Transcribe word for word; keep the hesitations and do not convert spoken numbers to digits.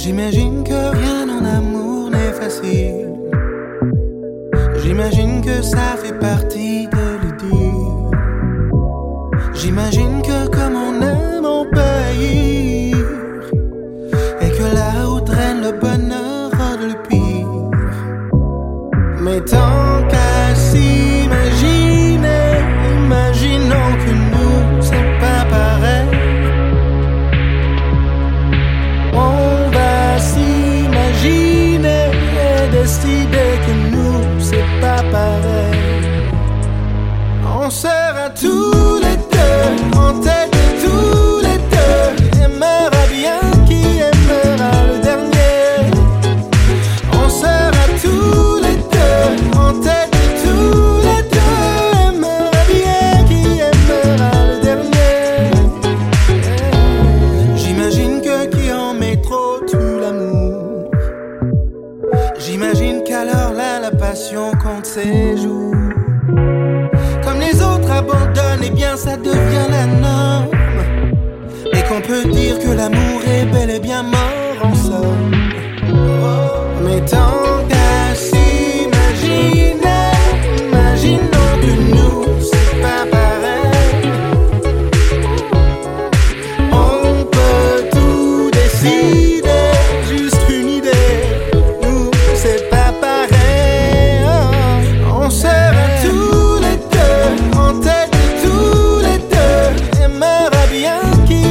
J'imagine que rien en amour n'est facile. J'imagine que ça fait partie de l'idylle. J'imagine que comme on aime on peut haïr, et que là où traîne le bonheur rôde le pire. Mais tant qu'à s'imaginer, imaginons que nous c'est pas pareil. On va s'imaginer et décider que nous c'est pas pareil. On sera tous les deux en tête de tous les deux. Aimera bien qui aimera le dernier. On sera tous les deux en tête de tous les deux. Aimera bien qui aimera le dernier. J'imagine que qui en met trop tue l'amour. J'imagine qu'alors là la passion compte ses jours. Comme les autres abandonnent, et bien ça devient la norme. Et qu'on peut dire que l'amour est bel et bien mort en somme. Mais tant qu'à s'imaginer, imaginons que nous c'est pas pareil. On peut tout décider, juste une idée. Nous c'est pas pareil. On sera tous les deux en tête de tous les deux. Aimera bien qui